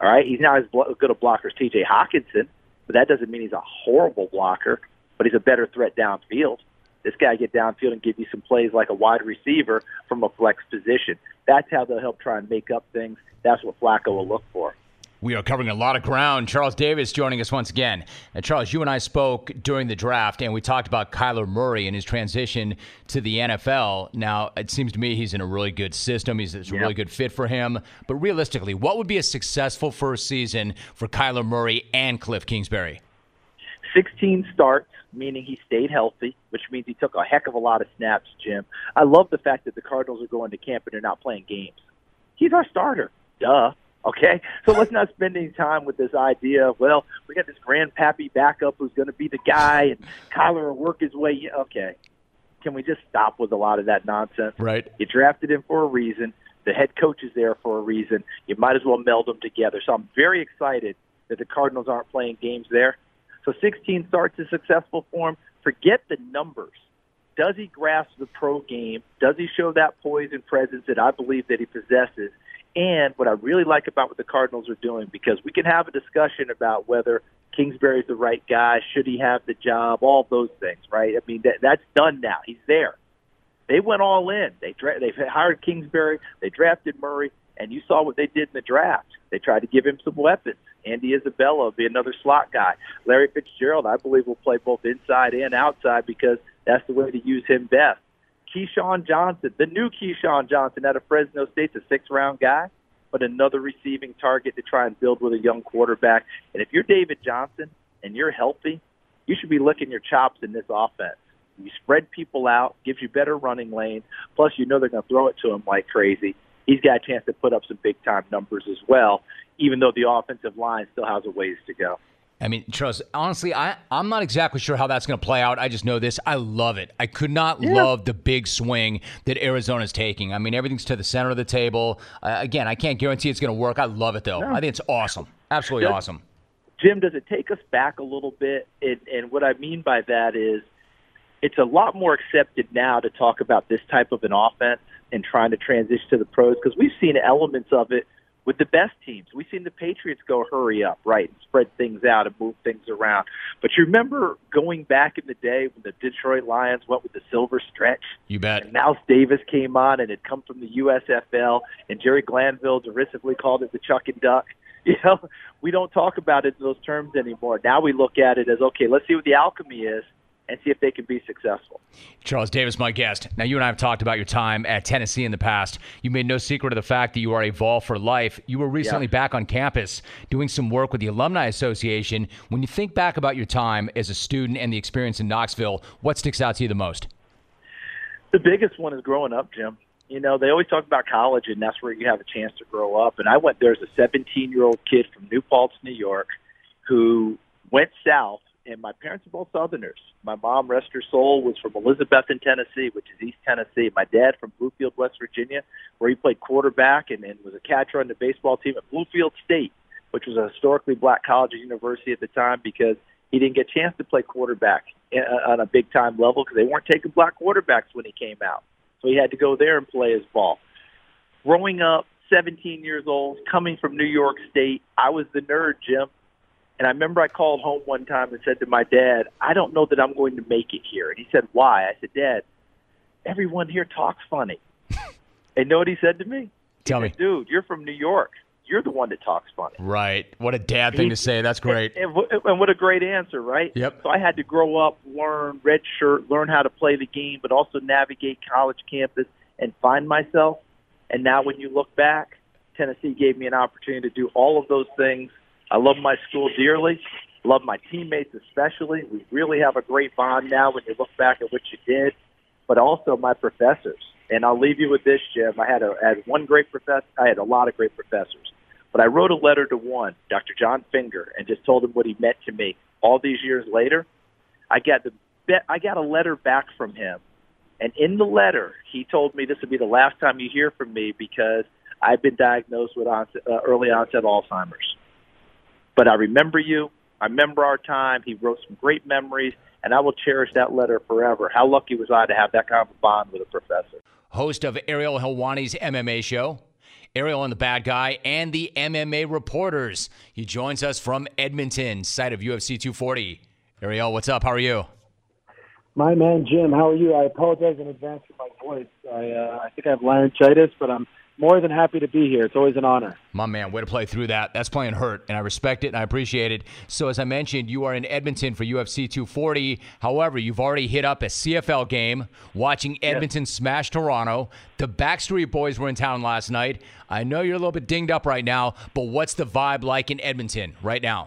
All right, he's not as blo- good a blocker as T J Hawkinson, but that doesn't mean he's a horrible blocker, but he's a better threat downfield. This guy get downfield and give you some plays like a wide receiver from a flex position. That's how they'll help try and make up things. That's what Flacco will look for. We are covering a lot of ground. Charles Davis joining us once again. And Charles, you and I spoke during the draft, and we talked about Kyler Murray and his transition to the N F L. Now, it seems to me he's in a really good system. He's it's a yeah. really good fit for him. But realistically, what would be a successful first season for Kyler Murray and Cliff Kingsbury? sixteen starts, meaning he stayed healthy, which means he took a heck of a lot of snaps, Jim. I love the fact that the Cardinals are going to camp and they're not playing games. He's our starter. Duh. Okay? So let's not spend any time with this idea of, well, we got this grandpappy backup who's going to be the guy and Kyler will work his way. Okay. Can we just stop with a lot of that nonsense? Right. You drafted him for a reason. The head coach is there for a reason. You might as well meld them together. So I'm very excited that the Cardinals aren't playing games there. So sixteen starts is successful for him. Forget the numbers. Does he grasp the pro game? Does he show that poise and presence that I believe that he possesses? And what I really like about what the Cardinals are doing, because we can have a discussion about whether Kingsbury's the right guy, should he have the job, all those things, right? I mean, that, that's done now. He's there. They went all in. They dra- They've hired Kingsbury. They drafted Murray. And you saw what they did in the draft. They tried to give him some weapons. Andy Isabella will be another slot guy. Larry Fitzgerald, I believe, will play both inside and outside because that's the way to use him best. Keyshawn Johnson, the new Keyshawn Johnson out of Fresno State's a sixth-round guy, but another receiving target to try and build with a young quarterback. And if you're David Johnson and you're healthy, you should be licking your chops in this offense. You spread people out, gives you better running lanes, plus you know they're going to throw it to him like crazy. He's got a chance to put up some big-time numbers as well, even though the offensive line still has a ways to go. I mean, Charles, honestly, I, I'm not exactly sure how that's going to play out. I just know this. I love it. I could not yeah. love the big swing that Arizona's taking. I mean, everything's to the center of the table. Uh, again, I can't guarantee it's going to work. I love it, though. No. I think it's awesome. Absolutely does, awesome. Jim, does it take us back a little bit? And, and what I mean by that is it's a lot more accepted now to talk about this type of an offense and trying to transition to the pros, because we've seen elements of it with the best teams. We've seen the Patriots go hurry up, right, and spread things out and move things around. But you remember going back in the day when the Detroit Lions went with the silver stretch? You bet. And Mouse Davis came on and had come from the U S F L, and Jerry Glanville derisively called it the Chuck and Duck. You know, we don't talk about it in those terms anymore. Now we look at it as, okay, let's see what the alchemy is and see if they can be successful. Charles Davis, my guest. Now, you and I have talked about your time at Tennessee in the past. You made no secret of the fact that you are a Vol for life. You were recently yeah. back on campus doing some work with the Alumni Association. When you think back about your time as a student and the experience in Knoxville, what sticks out to you the most? The biggest one is growing up, Jim. You know, they always talk about college, and that's where you have a chance to grow up. And I went there as a seventeen-year-old kid from New Paltz, New York, who went south. And my parents are both Southerners. My mom, rest her soul, was from Elizabethton, Tennessee, which is East Tennessee. My dad from Bluefield, West Virginia, where he played quarterback and, and was a catcher on the baseball team at Bluefield State, which was a historically black college or university at the time because he didn't get a chance to play quarterback on a big-time level because they weren't taking black quarterbacks when he came out. So he had to go there and play his ball. Growing up, seventeen years old, coming from New York State, I was the nerd, Jim. And I remember I called home one time and said to my dad, I don't know that I'm going to make it here. And he said, why? I said, Dad, everyone here talks funny. And you know what he said to me? He Tell said, me. Dude, you're from New York. You're the one that talks funny. Right. What a dad thing he, to say. That's great. And, and, and what a great answer, right? Yep. So I had to grow up, learn red shirt, learn how to play the game, but also navigate college campus and find myself. And now when you look back, Tennessee gave me an opportunity to do all of those things. I love my school dearly, love my teammates especially. We really have a great bond now when you look back at what you did, but also my professors. And I'll leave you with this, Jim. I had, a, I had one great professor. I had a lot of great professors. But I wrote a letter to one, Doctor John Finger, and just told him what he meant to me. All these years later, I got, the, I got a letter back from him. And in the letter, he told me this would be the last time you hear from me because I've been diagnosed with onset, uh, early onset Alzheimer's. But I remember you. I remember our time. He wrote some great memories, and I will cherish that letter forever. How lucky was I to have that kind of a bond with a professor. Host of Ariel Helwani's M M A show, Ariel and the Bad Guy, and the M M A Reporters. He joins us from Edmonton, site of U F C two forty. Ariel, what's up? How are you? My man, Jim, how are you? I apologize in advance for my voice. I, uh, I think I have laryngitis, but I'm more than happy to be here. It's always an honor. My man, way to play through that. That's playing hurt, and I respect it, and I appreciate it. So as I mentioned, you are in Edmonton for U F C two forty. However, you've already hit up a C F L game, watching Edmonton yes. smash Toronto. The Backstreet Boys were in town last night. I know you're a little bit dinged up right now, but what's the vibe like in Edmonton right now?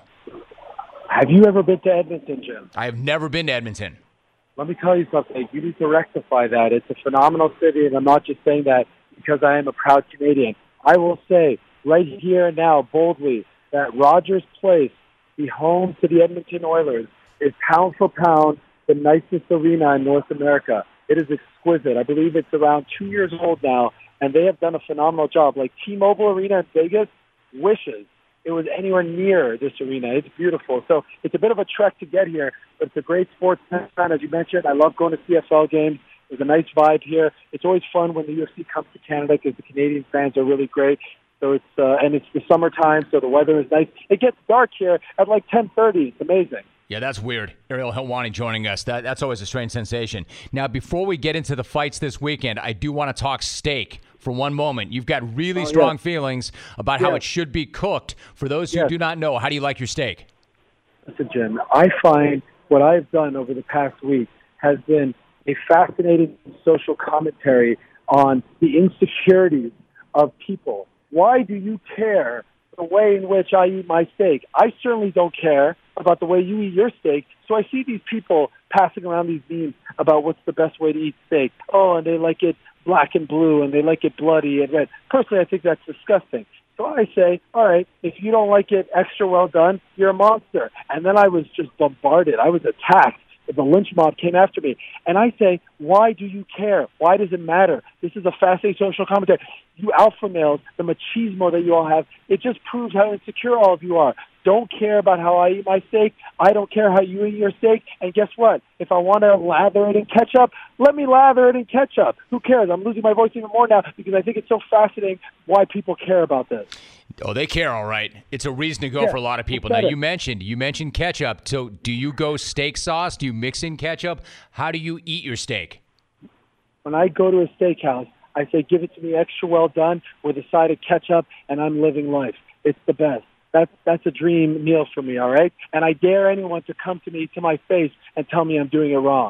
Have you ever been to Edmonton, Jim? I have never been to Edmonton. Let me tell you something. You need to rectify that. It's a phenomenal city, and I'm not just saying that because I am a proud Canadian. I will say right here and now, boldly, that Rogers Place, the home to the Edmonton Oilers, is pound for pound the nicest arena in North America. It is exquisite. I believe it's around two years old now, and they have done a phenomenal job. Like T-Mobile Arena in Vegas wishes it was anywhere near this arena. It's beautiful. So it's a bit of a trek to get here, but it's a great sports town, as you mentioned. I love going to C F L games. There's a nice vibe here. It's always fun when the U F C comes to Canada because the Canadian fans are really great. So it's uh, and it's the summertime, so the weather is nice. It gets dark here at like ten thirty. It's amazing. Yeah, that's weird. Ariel Helwani joining us. That, that's always a strange sensation. Now, before we get into the fights this weekend, I do want to talk steak for one moment. You've got really oh, strong yes. feelings about yes. how it should be cooked. For those who yes. do not know, how do you like your steak? Listen, Jim, I find what I've done over the past week has been a fascinating social commentary on the insecurities of people. Why do you care the way in which I eat my steak? I certainly don't care about the way you eat your steak. So I see these people passing around these memes about what's the best way to eat steak. Oh, and they like it black and blue, and they like it bloody and red. Personally, I think that's disgusting. So I say, all right, if you don't like it extra well done, you're a monster. And then I was just bombarded. I was attacked. The lynch mob came after me. And I say, why do you care? Why does it matter? This is a fascinating social commentary. You alpha males, the machismo that you all have, it just proves how insecure all of you are. Don't care about how I eat my steak. I don't care how you eat your steak. And guess what? If I want to lather it in ketchup, let me lather it in ketchup. Who cares? I'm losing my voice even more now because I think it's so fascinating why people care about this. Oh, they care, all right. It's a reason to go yeah, for a lot of people. Now, you mentioned you mentioned ketchup. So do you go steak sauce? Do you mix in ketchup? How do you eat your steak? When I go to a steakhouse, I say, give it to me extra well done with a side of ketchup, and I'm living life. It's the best. That's, that's a dream meal for me, all right? And I dare anyone to come to me, to my face, and tell me I'm doing it wrong.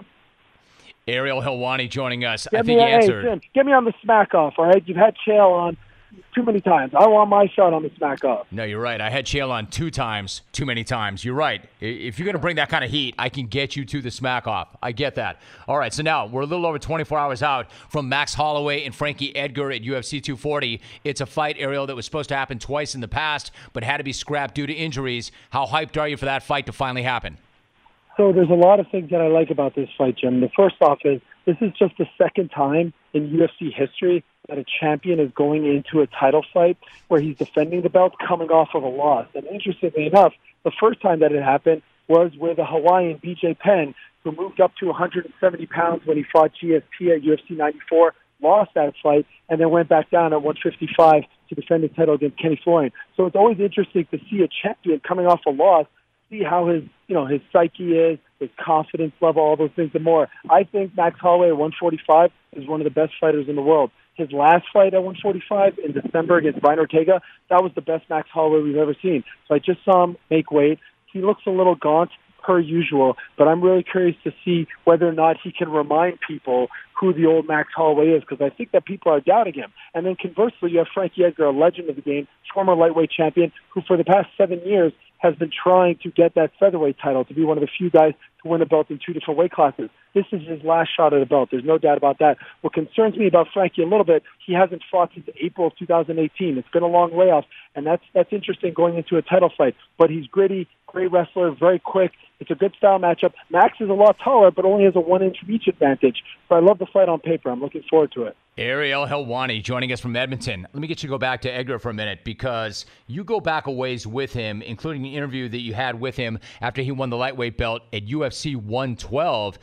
Ariel Helwani joining us. Get I think me, he answered. Hey, Jim, get me on the smack off, all right? You've had Chael on too many times. I want my shot on the smack off. No, you're right. I had Chael on two times, too many times. You're right. If you're going to bring that kind of heat, I can get you to the smack off. I get that. All right, so now we're a little over twenty-four hours out from Max Holloway and Frankie Edgar at U F C two forty. It's a fight, Ariel, that was supposed to happen twice in the past, but had to be scrapped due to injuries. How hyped are you for that fight to finally happen? So there's a lot of things that I like about this fight, Jim. The first off is this is just the second time in U F C history that a champion is going into a title fight where he's defending the belt coming off of a loss. And interestingly enough, the first time that it happened was with a Hawaiian, B J Penn, who moved up to one hundred seventy pounds when he fought G S P at U F C ninety-four, lost that fight, and then went back down at one fifty-five to defend the title against Kenny Florian. So it's always interesting to see a champion coming off a loss, see how his, you know, his psyche is, his confidence level, all those things and more. I think Max Holloway at one forty-five is one of the best fighters in the world. His last fight at one forty-five in December against Brian Ortega, that was the best Max Holloway we've ever seen. So I just saw him make weight. He looks a little gaunt per usual, but I'm really curious to see whether or not he can remind people who the old Max Holloway is, because I think that people are doubting him. And then conversely, you have Frankie Edgar, a legend of the game, former lightweight champion, who for the past seven years has been trying to get that featherweight title, to be one of the few guys to win a belt in two different weight classes. This is his last shot at a belt. There's no doubt about that. What concerns me about Frankie a little bit, he hasn't fought since April of two thousand eighteen. It's been a long layoff, and that's that's interesting going into a title fight. But he's gritty, great wrestler, very quick. It's a good style matchup. Max is a lot taller, but only has a one-inch reach advantage. So I love the fight on paper. I'm looking forward to it. Ariel Helwani joining us from Edmonton. Let me get you to go back to Edgar for a minute, because you go back a ways with him, including the interview that you had with him after he won the lightweight belt at U F C one twelve. And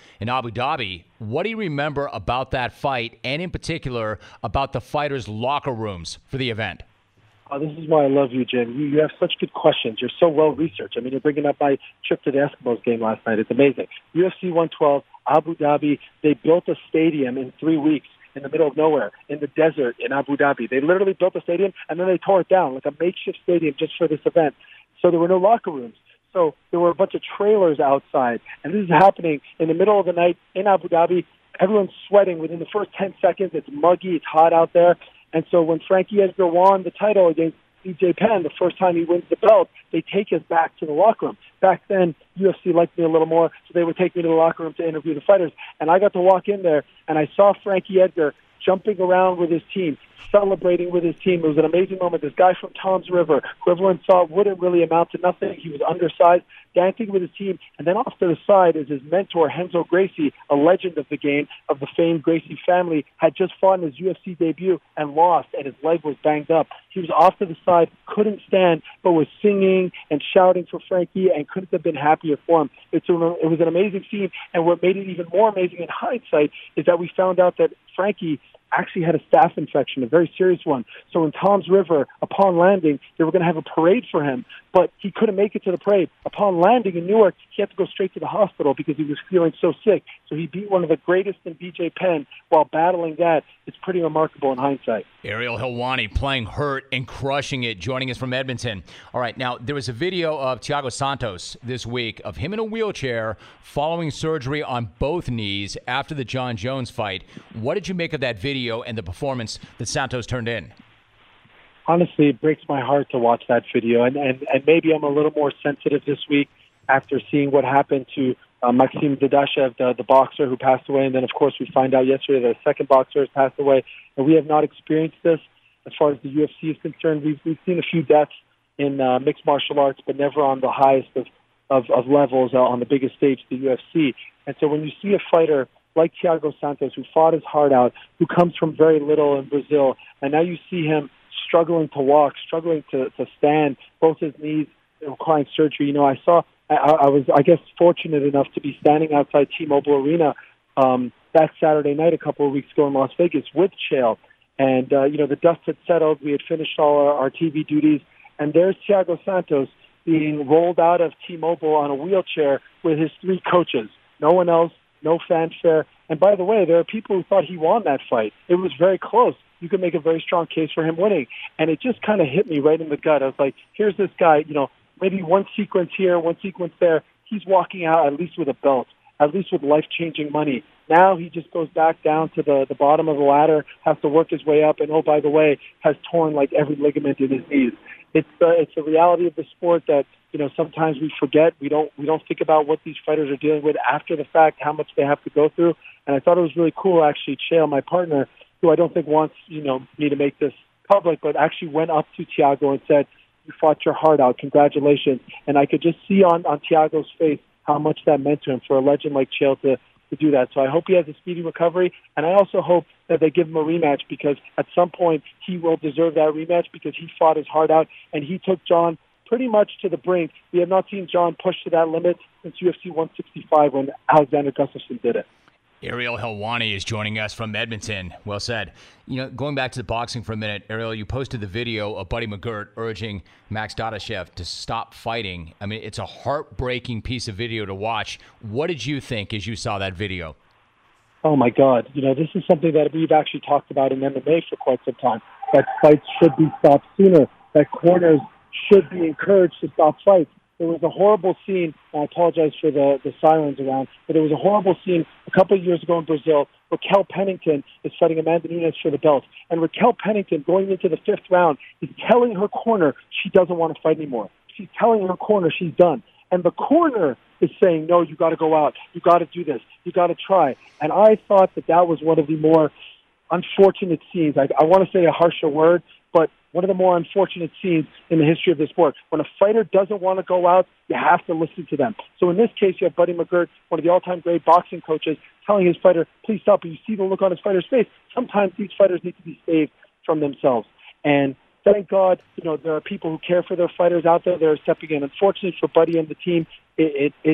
Abu Dhabi. What do you remember about that fight, and in particular about the fighters' locker rooms for the event? Oh, this is why I love you, Jim. You, you have such good questions. You're so well-researched. I mean, you're bringing up my trip to the Eskimos game last night. It's amazing. U F C one twelve, Abu Dhabi, they built a stadium in three weeks in the middle of nowhere, in the desert in Abu Dhabi. They literally built a stadium, and then they tore it down, like a makeshift stadium just for this event. So there were no locker rooms. So there were a bunch of trailers outside, and this is happening in the middle of the night in Abu Dhabi. Everyone's sweating within the first ten seconds. It's muggy. It's hot out there. And so when Frankie Edgar won the title against B J Penn, the first time he wins the belt, they take us back to the locker room. Back then, U F C liked me a little more, so they would take me to the locker room to interview the fighters. And I got to walk in there, and I saw Frankie Edgar jumping around with his team, celebrating with his team. It was an amazing moment. This guy from Tom's River, who everyone thought wouldn't really amount to nothing. He was undersized, dancing with his team. And then off to the side is his mentor, Renzo Gracie, a legend of the game, of the famed Gracie family, had just fought in his U F C debut and lost, and his leg was banged up. He was off to the side, couldn't stand, but was singing and shouting for Frankie and couldn't have been happier for him. It's a, it was an amazing scene, and what made it even more amazing in hindsight is that we found out that Frankie actually had a staph infection, a very serious one. So in Tom's River, upon landing, they were going to have a parade for him, but he couldn't make it to the parade. Upon landing in Newark, he had to go straight to the hospital because he was feeling so sick. So he beat one of the greatest in B J Penn while battling that. It's pretty remarkable in hindsight. Ariel Helwani playing hurt and crushing it, joining us from Edmonton. All right, now there was a video of Thiago Santos this week of him in a wheelchair following surgery on both knees after the John Jones fight. What did you make of that video and the performance that Santos turned in? Honestly, it breaks my heart to watch that video, and, and, and maybe I'm a little more sensitive this week after seeing what happened to uh, Maxim Dadashev, the, the boxer who passed away, and then, of course, we find out yesterday that a second boxer has passed away, and we have not experienced this as far as the U F C is concerned. We've, we've seen a few deaths in uh, mixed martial arts, but never on the highest of, of, of levels, uh, on the biggest stage, the U F C. And so when you see a fighter like Thiago Santos, who fought his heart out, who comes from very little in Brazil, and now you see him struggling to walk, struggling to, to stand, both his knees requiring surgery. You know, I saw, I, I was, I guess, fortunate enough to be standing outside T-Mobile Arena um, that Saturday night a couple of weeks ago in Las Vegas with Chael. And, uh, you know, the dust had settled. We had finished all our, our T V duties. And there's Thiago Santos being rolled out of T-Mobile on a wheelchair with his three coaches. No one else, no fanfare. And by the way, there are people who thought he won that fight. It was very close. You could make a very strong case for him winning. And it just kind of hit me right in the gut. I was like, here's this guy, you know, maybe one sequence here, one sequence there. He's walking out at least with a belt, at least with life-changing money. Now he just goes back down to the, the bottom of the ladder, has to work his way up, and oh, by the way, has torn like every ligament in his knees. It's uh, it's the reality of the sport that, you know, sometimes we forget. We don't we don't think about what these fighters are dealing with after the fact, how much they have to go through. And I thought it was really cool, actually. Chael, my partner, who I don't think wants, you know, me to make this public, but actually went up to Thiago and said, "You fought your heart out. Congratulations." And I could just see on, on Thiago's face how much that meant to him for a legend like Chael to, to do that. So I hope he has a speedy recovery, and I also hope that they give him a rematch, because at some point he will deserve that rematch, because he fought his heart out, and he took John pretty much to the brink. We have not seen John push to that limit since U F C one sixty-five when Alexander Gustafsson did it. Ariel Helwani is joining us from Edmonton. Well said. You know, going back to the boxing for a minute, Ariel, you posted the video of Buddy McGirt urging Max Dadashev to stop fighting. I mean, it's a heartbreaking piece of video to watch. What did you think as you saw that video? Oh, my God. You know, this is something that we've actually talked about in M M A for quite some time, that fights should be stopped sooner, that corners should be encouraged to stop fights. There was a horrible scene, and I apologize for the, the sirens around, but there was a horrible scene a couple of years ago in Brazil. Raquel Pennington is fighting Amanda Nunes for the belt. And Raquel Pennington, going into the fifth round, is telling her corner she doesn't want to fight anymore. She's telling her corner she's done. And the corner is saying, no, you got to go out. You got to do this. You got to try. And I thought that that was one of the more unfortunate scenes. I, I want to say a harsher word, but one of the more unfortunate scenes in the history of the sport. When a fighter doesn't want to go out, you have to listen to them. So in this case, you have Buddy McGirt, one of the all-time great boxing coaches, telling his fighter, please stop. And you see the look on his fighter's face. Sometimes these fighters need to be saved from themselves. And thank God, you know, there are people who care for their fighters out there that are stepping in. Unfortunately for Buddy and the team, it, it, it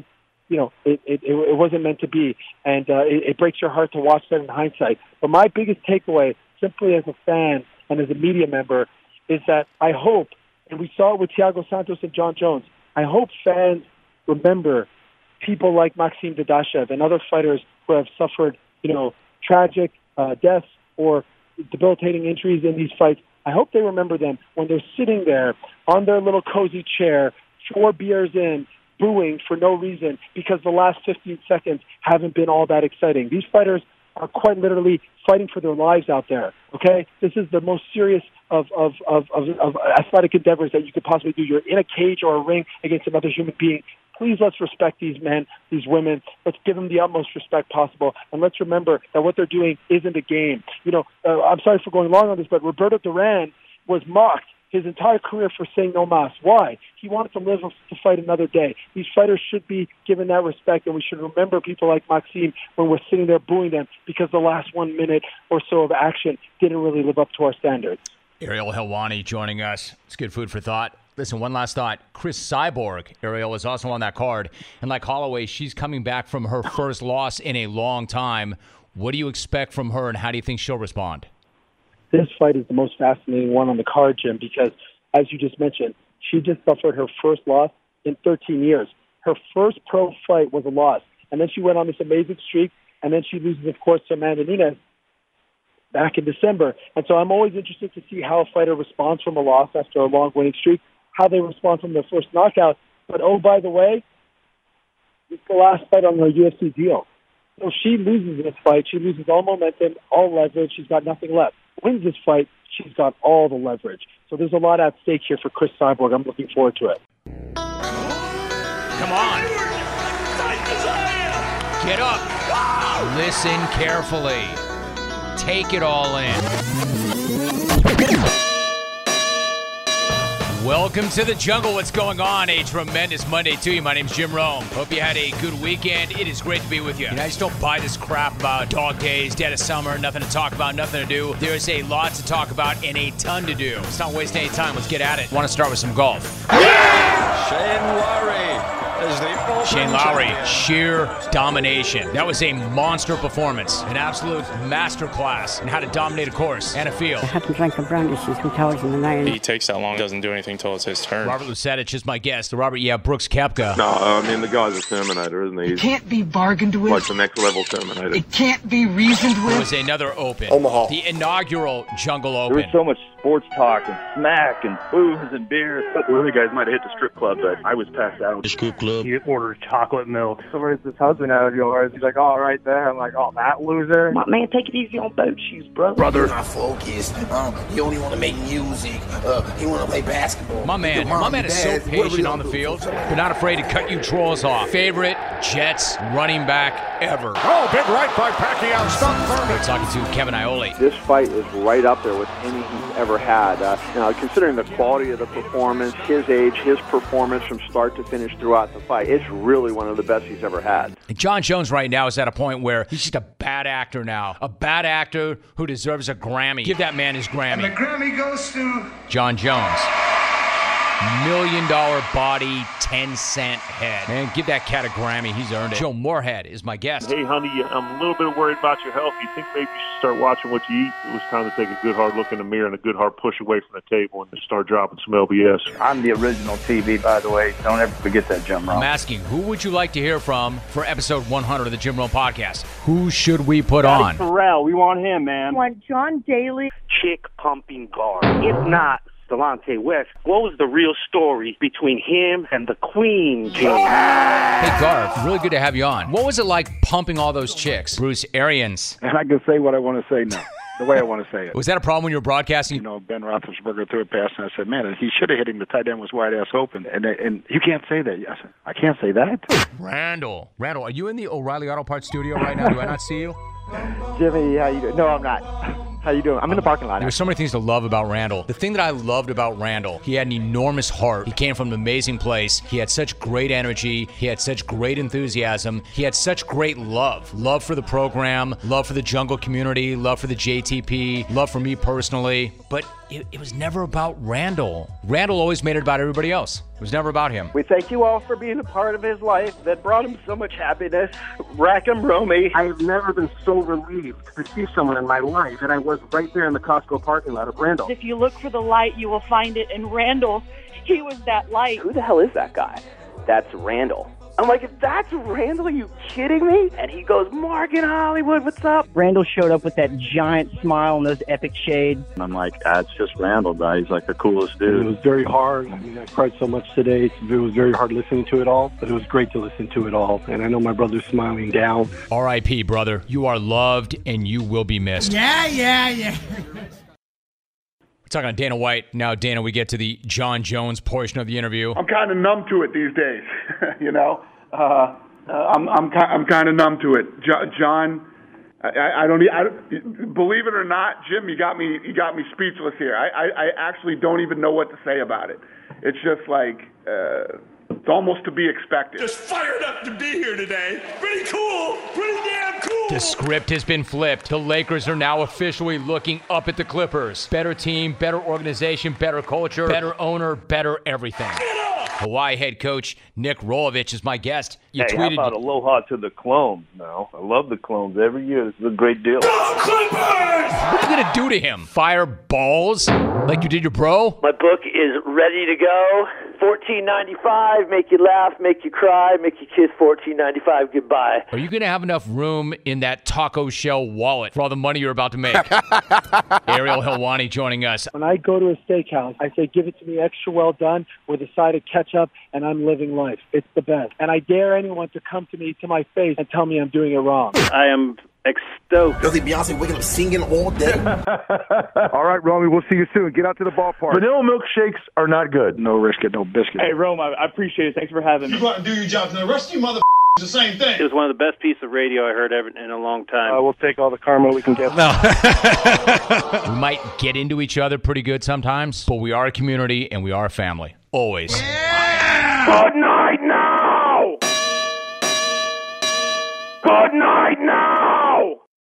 you know, it, it, it wasn't meant to be. And uh, it, it breaks your heart to watch that in hindsight. But my biggest takeaway, simply as a fan and as a media member, is that I hope, and we saw it with Thiago Santos and John Jones, I hope fans remember people like Maxim Dadashev and other fighters who have suffered, you know, tragic uh, deaths or debilitating injuries in these fights. I hope they remember them when they're sitting there on their little cozy chair, four beers in, booing for no reason because the last fifteen seconds haven't been all that exciting. These fighters are quite literally fighting for their lives out there, okay? This is the most serious of, of, of, of, of athletic endeavors that you could possibly do. You're in a cage or a ring against another human being. Please let's respect these men, these women. Let's give them the utmost respect possible. And let's remember that what they're doing isn't a game. You know, uh, I'm sorry for going long on this, but Roberto Duran was mocked his entire career for saying no mas. Why? He wanted to live to fight another day. These fighters should be given that respect, and we should remember people like Maxime when we're sitting there booing them because the last one minute or so of action didn't really live up to our standards. Ariel Helwani joining us. It's good food for thought. Listen, one last thought. Chris Cyborg, Ariel, is also on that card. And like Holloway, she's coming back from her first loss in a long time. What do you expect from her, and how do you think she'll respond? This fight is the most fascinating one on the card, Jim, because, as you just mentioned, she just suffered her first loss in thirteen years. Her first pro fight was a loss, and then she went on this amazing streak, and then she loses, of course, to Amanda Nunes back in December. And so I'm always interested to see how a fighter responds from a loss after a long winning streak, how they respond from their first knockout. But, oh, by the way, it's the last fight on her U F C deal. So she loses this fight. She loses all momentum, all leverage. She's got nothing left. Wins this fight, she's got all the leverage. So there's a lot at stake here for Chris Cyborg. I'm looking forward to it. Come on. Get up. Listen carefully. Take it all in. Welcome to the jungle. What's going on? A tremendous Monday to you. My name's Jim Rome. Hope you had a good weekend. It is great to be with you. And I just don't buy this crap about dog days, dead of summer, nothing to talk about, nothing to do. There's a lot to talk about and a ton to do. Let's not waste any time. Let's get at it. I want to start with some golf. Yeah! Shane Lowry is the Shane Lowry, sheer domination. That was a monster performance, an absolute masterclass in how to dominate a course and a field. I haven't drank a brandy since two thousand nine. He takes that long, doesn't do anything until it's his turn. Robert Lucetich is my guest. Robert, yeah, Brooks Koepka. No, I mean, the guy's a Terminator, isn't he? It can't be bargained with. Like the next level Terminator. It can't be reasoned with. There was another Open. Omaha. The inaugural Jungle Open. There was so much sports talk and smack and booze and beer. One of the guys might have hit the strip club, but I was passed out. The strip club. He ordered chocolate milk. So where's this husband out of yours? He's like, oh, right there. I'm like, oh, that loser. My man, take it easy on boat shoes, brother. Brother. Not focused. Um, he only want to make music. Uh, he want to play basketball. My man, my man is so patient on the field, but not afraid to cut you trolls off. Favorite Jets running back ever. Oh, big right by Pacquiao. Stop Thurman. We're talking to Kevin Iole. This fight is right up there with any he's ever had. Uh, you know, considering the quality of the performance, his age, his performance from start to finish throughout the fight, it's really one of the best he's ever had. And John Jones right now is at a point where he's just a bad actor now. A bad actor who deserves a Grammy. Give that man his Grammy. And the Grammy goes to John Jones. Million dollar body, ten cent head. Man, give that cat a Grammy. He's earned it. Joe Moorhead is my guest. Hey, honey, I'm a little bit worried about your health. You think maybe you should start watching what you eat? It was time to take a good hard look in the mirror and a good hard push away from the table and start dropping some L B S. I'm the original T V, by the way. Don't ever forget that, Jim Rome. I'm asking, who would you like to hear from for episode one hundred of the Jim Rome Podcast? Who should we put Scotty on? Farrell, we want him, man. We want John Daly. Chick pumping guard. If not Delonte West, what was the real story between him and the Queen, Jim? Hey, Garth, really good to have you on. What was it like pumping all those chicks? Bruce Arians. And I can say what I want to say now, the way I want to say it. Was that a problem when you were broadcasting? You know, Ben Roethlisberger threw a pass, and I said, man, he should have hit him. The tight end was wide-ass open. And and you can't say that. I said, I can't say that. Randall. Randall, are you in the O'Reilly Auto Parts studio right now? Do I not see you? Jimmy, how you doing? No, I'm not. How you doing? I'm in the parking lot. There's so many things to love about Randall. The thing that I loved about Randall, he had an enormous heart. He came from an amazing place. He had such great energy. He had such great enthusiasm. He had such great love. Love for the program, love for the jungle community, love for the J T P, love for me personally. But it, it was never about Randall. Randall always made it about everybody else. It was never about him. We thank you all for being a part of his life that brought him so much happiness. Rackham Romy. I've never been so relieved to see someone in my life, and I was right there in the Costco parking lot of Randall. If you look for the light, you will find it in Randall. He was that light. Who the hell is that guy? That's Randall. I'm like, if that's Randall, are you kidding me? And he goes, Mark in Hollywood, what's up? Randall showed up with that giant smile and those epic shades. And I'm like, ah, it's just Randall, guy. He's like the coolest dude. It was very hard. I mean, I cried so much today. It was very hard listening to it all, but it was great to listen to it all. And I know my brother's smiling down. R I P, brother. You are loved and you will be missed. Yeah, yeah, yeah. We're talking on Dana White. Now, Dana, we get to the John Jones portion of the interview. I'm kind of numb to it these days, you know. Uh, uh, I'm I'm I'm kind of numb to it. Jo- John, I, I don't I, believe it or not, Jim. You got me you got me speechless here. I, I, I actually don't even know what to say about it. It's just like uh, it's almost to be expected. Just fired up to be here today. Pretty cool. Pretty damn cool. The script has been flipped. The Lakers are now officially looking up at the Clippers. Better team, better organization, better culture, better owner, better everything. Hawaii head coach Nick Rolovich is my guest. You hey, tweeted, how about aloha to the clones now? I love the clones every year. This is a great deal. Go Clippers! What are you going to do to him? Fire balls like you did your bro? My book is ready to go. fourteen ninety-five, make you laugh, make you cry, make you kiss fourteen ninety-five goodbye. Are you going to have enough room in that taco shell wallet for all the money you're about to make? Ariel Helwani joining us. When I go to a steakhouse, I say, give it to me extra well done with a side of ketchup, and I'm living life. It's the best. And I dare anyone to come to me, to my face, and tell me I'm doing it wrong. I am stoked. You'll see Beyonce waking up singing all day. All right, Romy, we'll see you soon. Get out to the ballpark. Vanilla milkshakes are not good. No risk it, no biscuit. Hey, Rome, I, I appreciate it. Thanks for having me. You go out and do your job. The rest of you mother the same thing. It was one of the best pieces of radio I heard ever in a long time. Uh, we'll take all the karma we can get. No. We might get into each other pretty good sometimes, but we are a community and we are a family. Always. Yeah! Good night now! Good night now!